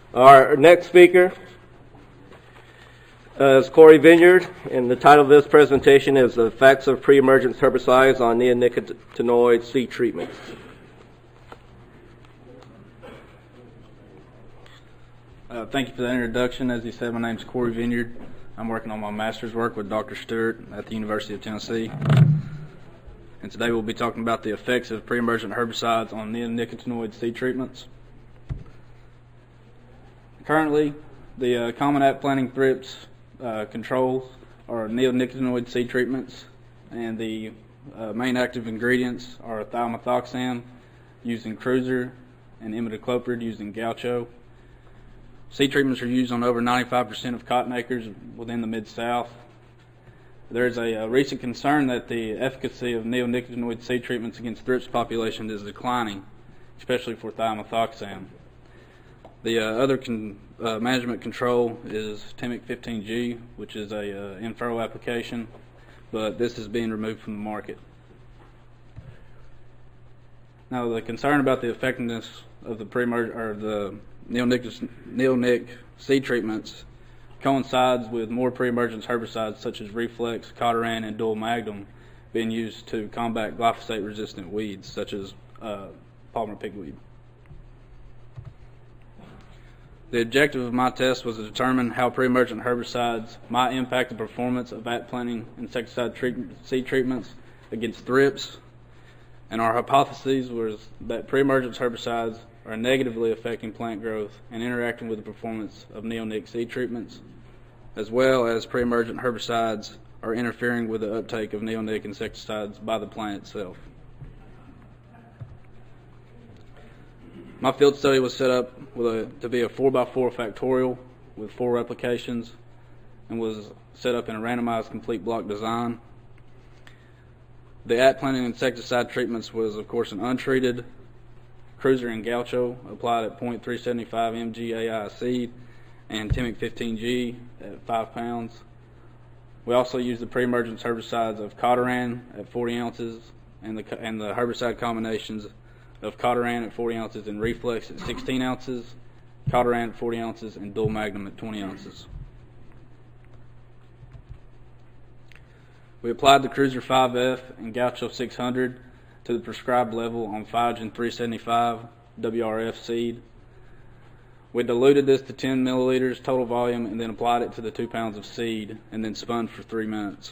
Our next speaker is Corey Vineyard, and the title of this presentation is The Effects of Pre-Emergence Herbicides on Neonicotinoid Seed Treatments. Thank you for that introduction. As he said, my name is Corey Vineyard. I'm working on my master's work with Dr. Stewart at the University of Tennessee. And today we'll be talking about the effects of pre-emergent herbicides on neonicotinoid seed treatments. Currently, the common at-planting thrips controls are neonicotinoid seed treatments, and the main active ingredients are thiamethoxam using Cruiser and imidacloprid using Gaucho. Seed treatments are used on over 95% of cotton acres within the Mid-South. There's a recent concern that the efficacy of neonicotinoid seed treatments against thrips population is declining, especially for thiamethoxam. The other management control is Timic 15G, which is a in-furrow application, but this is being removed from the market. Now, the concern about the effectiveness of the neonic seed treatments coincides with more pre-emergence herbicides such as Reflex, Cotoran, and Dual Magnum being used to combat glyphosate-resistant weeds such as Palmer pigweed. The objective of my test was to determine how pre-emergent herbicides might impact the performance of at-planting insecticide seed treatments against thrips, and our hypothesis was that pre-emergence herbicides are negatively affecting plant growth and interacting with the performance of neonic seed treatments, as well as pre-emergent herbicides are interfering with the uptake of neonic insecticides by the plant itself. My field study was set up to be a 4x4 factorial with 4 replications and was set up in a randomized complete block design. The at-planting insecticide treatments was, of course, an untreated Cruiser and Gaucho applied at 0.375 mg AI seed and Timic 15G at 5 pounds. We also used the pre-emergence herbicides of Cotoran at 40 ounces and the herbicide combinations of Cotoran at 40 ounces and Reflex at 16 ounces, Cotoran at 40 ounces, and Dual Magnum at 20 ounces. We applied the Cruiser 5F and Gaucho 600 to the prescribed level on Phygen 375 WRF seed. We diluted this to 10 milliliters total volume and then applied it to the 2 pounds of seed and then spun for 3 minutes.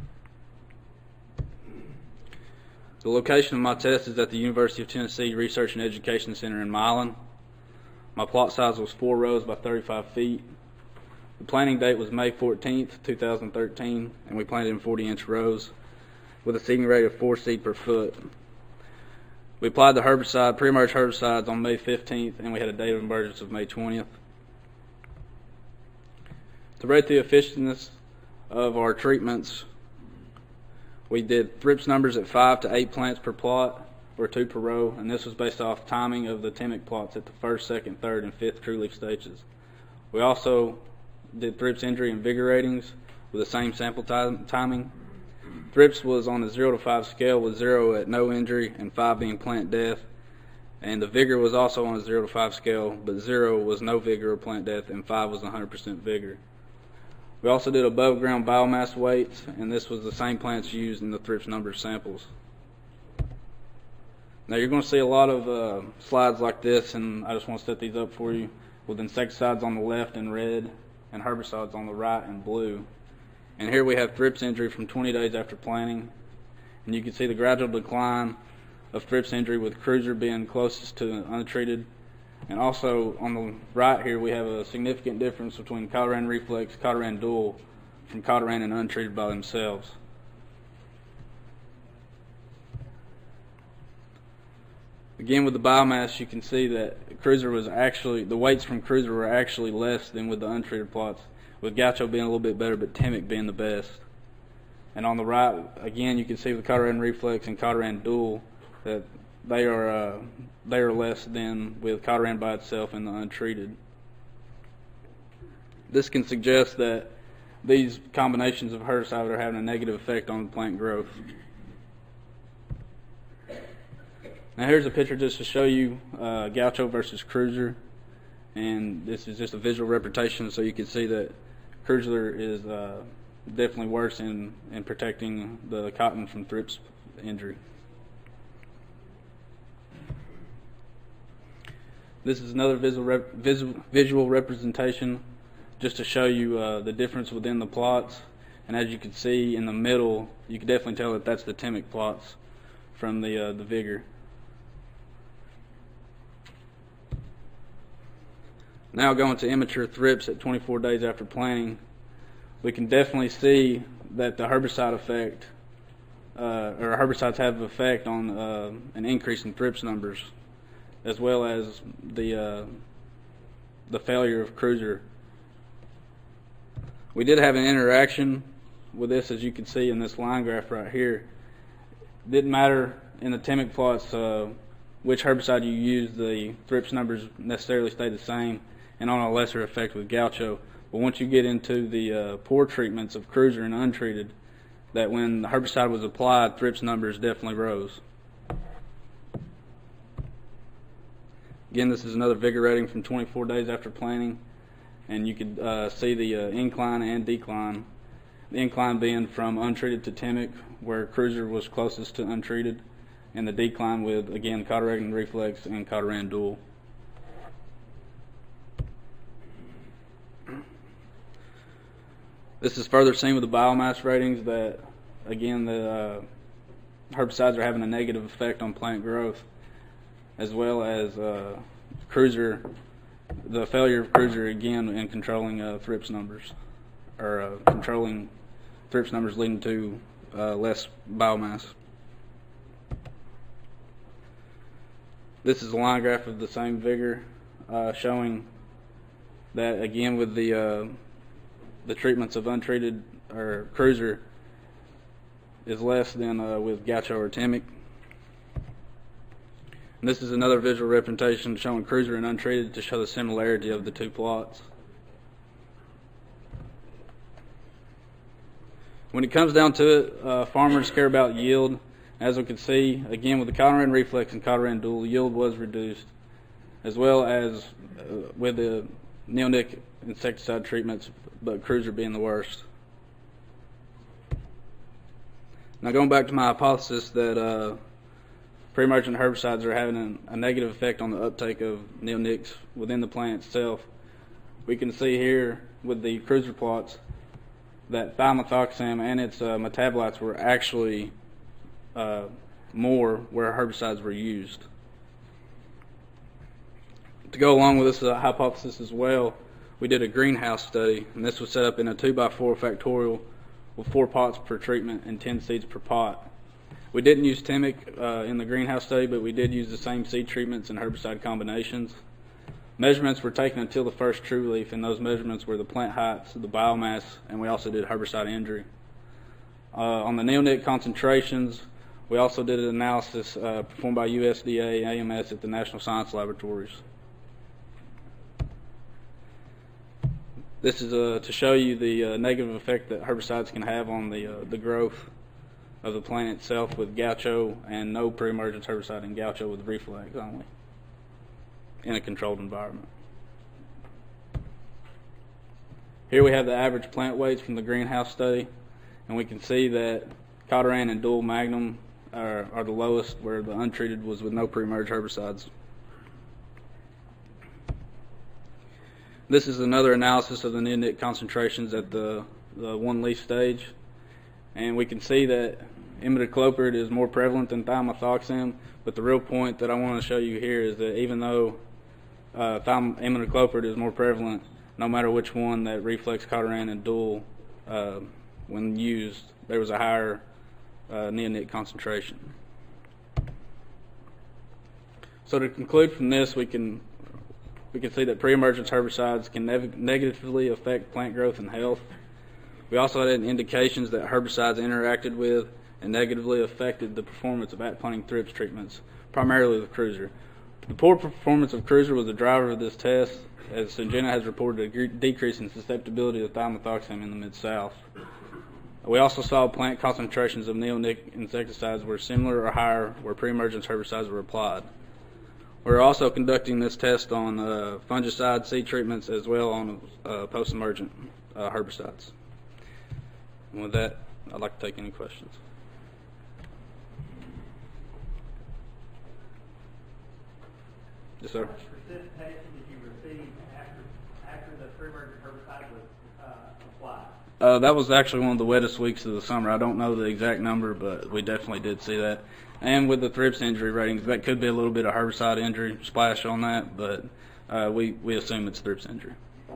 The location of my test is at the University of Tennessee Research and Education Center in Milan. My plot size was 4 rows by 35 feet. The planting date was May 14th, 2013, and we planted in 40-inch rows with a seeding rate of 4 seed per foot. We applied the pre-emerge herbicides on May 15th, and we had a date of emergence of May 20th. To rate the effectiveness of our treatments, we did thrips numbers at 5 to 8 plants per plot, or 2 per row, and this was based off timing of the Timic plots at the 1st, 2nd, 3rd, and 5th true leaf stages. We also did thrips injury and vigor ratings with the same sample timing. Thrips was on a 0 to 5 scale, with 0 at no injury and 5 being plant death. And the vigor was also on a 0 to 5 scale, but 0 was no vigor or plant death, and 5 was 100% vigor. We also did above ground biomass weights, and this was the same plants used in the thrips number samples. Now you're going to see a lot of slides like this, and I just want to set these up for you with insecticides on the left in red and herbicides on the right in blue. And here we have thrips injury from 20 days after planting. And you can see the gradual decline of thrips injury with Cruiser being closest to untreated. And also on the right here we have a significant difference between Cotoran Reflex, Cotoran Dual from Cotoran and untreated by themselves. Again, with the biomass, you can see that the weights from Cruiser were actually less than with the untreated plots, with Gaucho being a little bit better, but Timic being the best. And on the right, again, you can see with Cotoran Reflex and Cotoran Dual that they are less than with Cotoran by itself and the untreated. This can suggest that these combinations of herbicide are having a negative effect on plant growth. Now here's a picture just to show you Gaucho versus Cruiser. and this is just a visual representation so you can see that Cruiser is definitely worse in protecting the cotton from thrips injury. This is another visual representation just to show you the difference within the plots. And as you can see in the middle, you can definitely tell that that's the Temec plots from the Vigor. Now going to immature thrips at 24 days after planting, we can definitely see that the herbicide effect, or herbicides have an effect on an increase in thrips numbers, as well as the failure of Cruiser. We did have an interaction with this, as you can see in this line graph right here. It didn't matter in the Temec plots which herbicide you use, the thrips numbers necessarily stay the same and on a lesser effect with Gaucho. But once you get into the poor treatments of Cruiser and untreated, that when the herbicide was applied, thrips numbers definitely rose. Again, this is another vigor rating from 24 days after planting, and you could see the incline and decline. The incline being from untreated to Temec, where Cruiser was closest to untreated, and the decline with, again, Cotoretin Reflex and Cotoran Dual. This is further seen with the biomass ratings that, again, the herbicides are having a negative effect on plant growth, as well as Cruiser, the failure of Cruiser again in controlling thrips numbers, or controlling thrips numbers leading to less biomass. This is a line graph of the same vigor, showing that again with the treatments of untreated or Cruiser is less than with Gaucho or Temec. And this is another visual representation showing Cruiser and untreated to show the similarity of the two plots. When it comes down to it, farmers care about yield. As we can see, again with the Cotoran Reflex and Cotoran Dual, yield was reduced, as well as with the neonic insecticide treatments, but Cruiser being the worst. Now going back to my hypothesis that pre-emergent herbicides are having a negative effect on the uptake of neonics within the plant itself, we can see here with the Cruiser plots that thiamethoxam and its metabolites were actually more where herbicides were used. To go along with this hypothesis as well, we did a greenhouse study, and this was set up in a 2x4 factorial with 4 pots per treatment and 10 seeds per pot. We didn't use Temec in the greenhouse study, but we did use the same seed treatments and herbicide combinations. Measurements were taken until the first true leaf, and those measurements were the plant heights, the biomass, and we also did herbicide injury. On the neonic concentrations, we also did an analysis performed by USDA and AMS at the National Science Laboratories. This is to show you the negative effect that herbicides can have on the growth of the plant itself with Gaucho, and no pre-emergence herbicide in Gaucho with Reflex only in a controlled environment. Here we have the average plant weights from the greenhouse study, and we can see that Cotoran and Dual Magnum are the lowest, where the untreated was with no pre-emerge herbicides. This is another analysis of the neonic concentrations at the 1 leaf stage, and we can see that imidacloprid is more prevalent than thiamethoxam, but the real point that I want to show you here is that even though imidacloprid is more prevalent, no matter which one, that Reflex, Cotoran, and Dual, when used, there was a higher neonic concentration. So to conclude from this, we can see that pre-emergence herbicides can negatively affect plant growth and health. We also had indications that herbicides interacted with and negatively affected the performance of at-planting thrips treatments, primarily with Cruiser. The poor performance of Cruiser was the driver of this test, as Syngenta has reported a decrease in susceptibility to thiamethoxam in the Mid-South. We also saw plant concentrations of neonic insecticides were similar or higher where pre-emergence herbicides were applied. We're also conducting this test on fungicide seed treatments as well on post-emergent herbicides. And with that, I'd like to take any questions. Yes, sir. How much precipitation did you receive after the pre-emergent herbicide was applied? That was actually one of the wettest weeks of the summer. I don't know the exact number, but we definitely did see that. And with the thrips injury ratings, that could be a little bit of herbicide injury splash on that, but we assume it's thrips injury.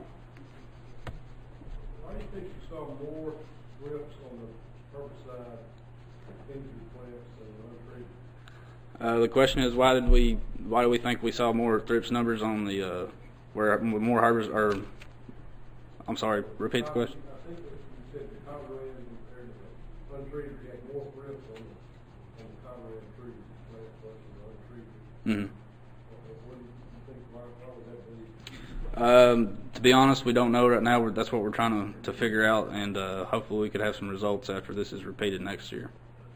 Why do you think you saw more thrips on the herbicide injury plants than untreated? The question is, why do we think we saw more thrips numbers on the where more herbicides? Or I'm sorry, repeat the question. I think that you said the Conrad and the untreated, you had more thrips on the Conrad treated plants versus the untreated. Mm-hmm. What do you think? Why would that be? To be honest, we don't know right now. That's what we're trying to figure out, and hopefully we could have some results after this is repeated next year.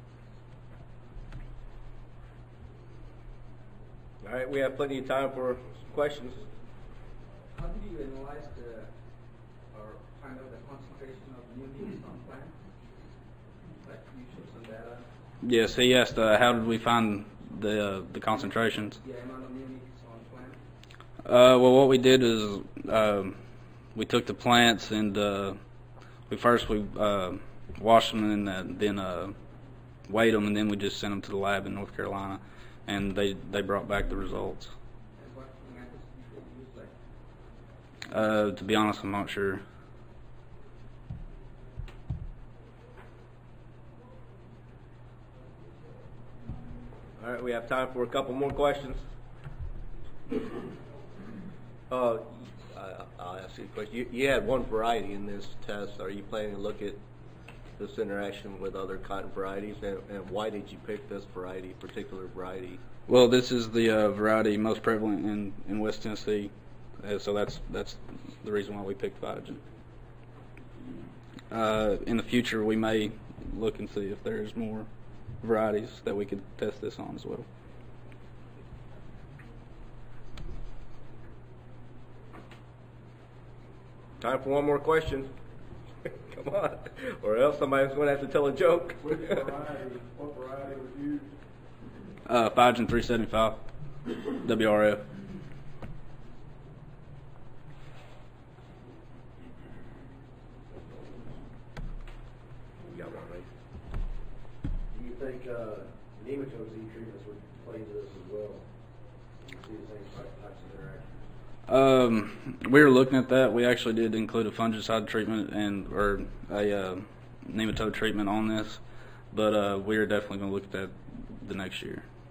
All right, we have plenty of time for questions. How did you analyze or find out the concentration of neonics on plant? Like you showed some data. Yes, he asked how did we find the concentrations. Yeah, amount of neonics on plant. Well, what we did is we took the plants and we washed them and then weighed them, and then we just sent them to the lab in North Carolina, and they brought back the results. And what methods did you use? Like To be honest, I'm not sure. All right, we have time for a couple more questions. I'll ask you a question. You had one variety in this test. Are you planning to look at this interaction with other cotton varieties, and why did you pick this particular variety? Well, this is the variety most prevalent in West Tennessee, so that's the reason why we picked Vitagen. In the future, we may look and see if there's more varieties that we could test this on as well. Time for one more question. Come on, or else somebody's going to have to tell a joke. What variety was used? Vitagen 375, WRF. You got one, right? Do you think nematode seed treatments would play into this as well? Do you see the same types of interactions? We were looking at that. We actually did include a fungicide treatment or a nematode treatment on this, but we are definitely going to look at that the next year.